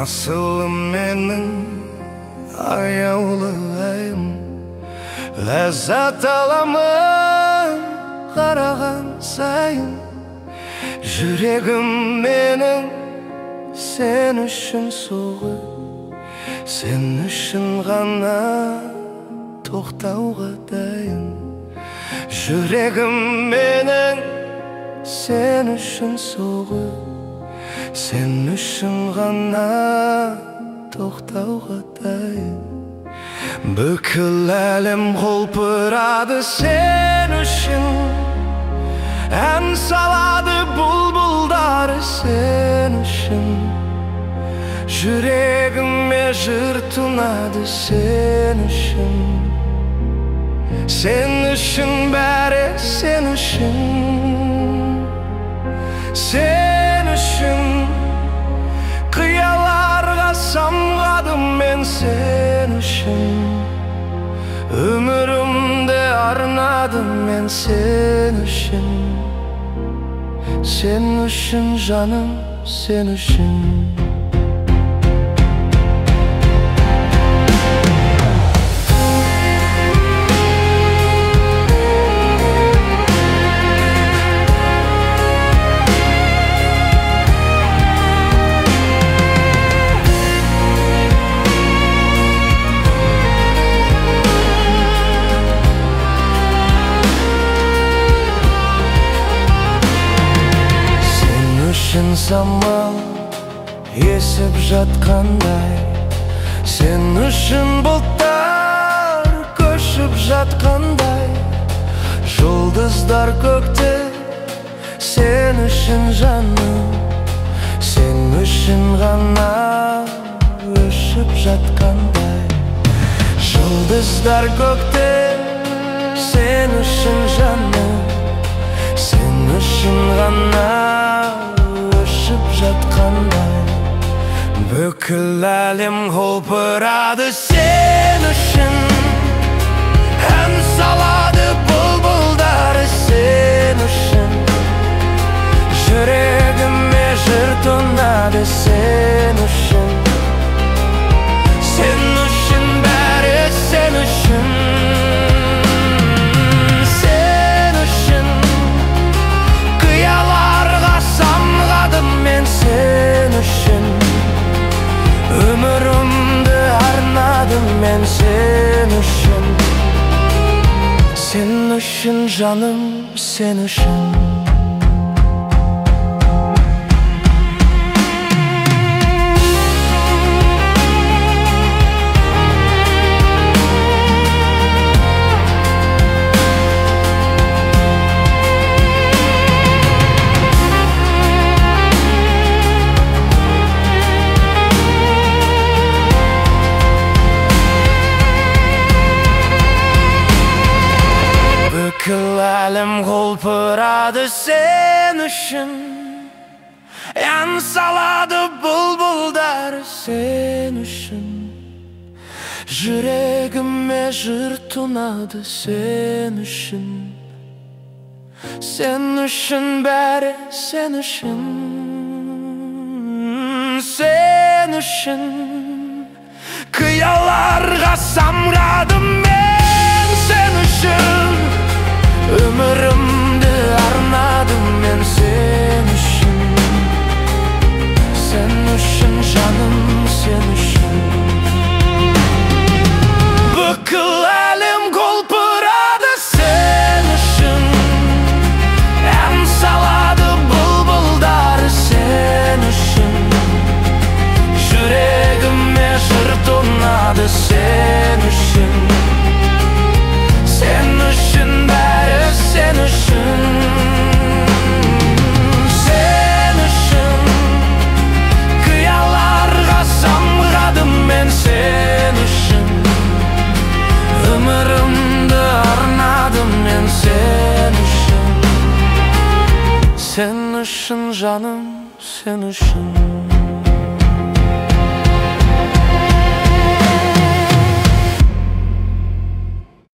Asılım menin аяулы айым, ләззат аламын қараған сайын. Жүрегім менің сен үшін соғып, сен үшін ғана тоқтауға дайын. Жүрегім менің сен үшін соғып, сен үшін ғана тоқтауға дайын. Бүкіл әлем құлпырады сен үшін, ән салады бұлбұлдары сен үшін. Жүрегіме жыр тұнады сен үшін. Сен үшін бәрі сен үшін. Сен үшін қияларға самғадым мен сен үшін. Өмірімді арнадым мен сен үшін. Сен үшін жаным, сен үшін. Самал есіп жатқандай, сен үшін бұлттар көшіп жатқандай. Жұлдыздар көкте сен үшін жаным, сен үшін ғана өшіп жатқандай. Жұлдыздар көкте сен үшін жаным, сен үшін ғана жатқандай. Бүкіл әлем құлпырады сен үшін, ән салады бұлбұлдары сен үшін. Жүрегіме жыр тұнады сен үшін. Сен үшін бәрі сен үшін. Сен үшін өмірімді арнадым мен сен үшін. Сен үшін жаным, сен үшін. Бүкіл әлем құлпырады сен үшін, ән салады бұлбұлдары сен үшін. Жүрегіме жыр тұнады сен үшін. Сен үшін бәрі сен үшін. Сен үшін қияларға самғадым мен сен үшін. Өмірімді арнадым мен сен үшін. Сен үшін жаным, сен үшін. Бүкіл әлем құлпырады сен үшін, ән салады бұлбұлдары сен үшін. Жүрегіме жыр тұнады сен үшін. Сен үшін бәрі сен үшін. Сен үшін қияларға самғадым мен сен үшін. Өмірімді арнадым мен сен үшін. Сен үшін жаным, сен үшін.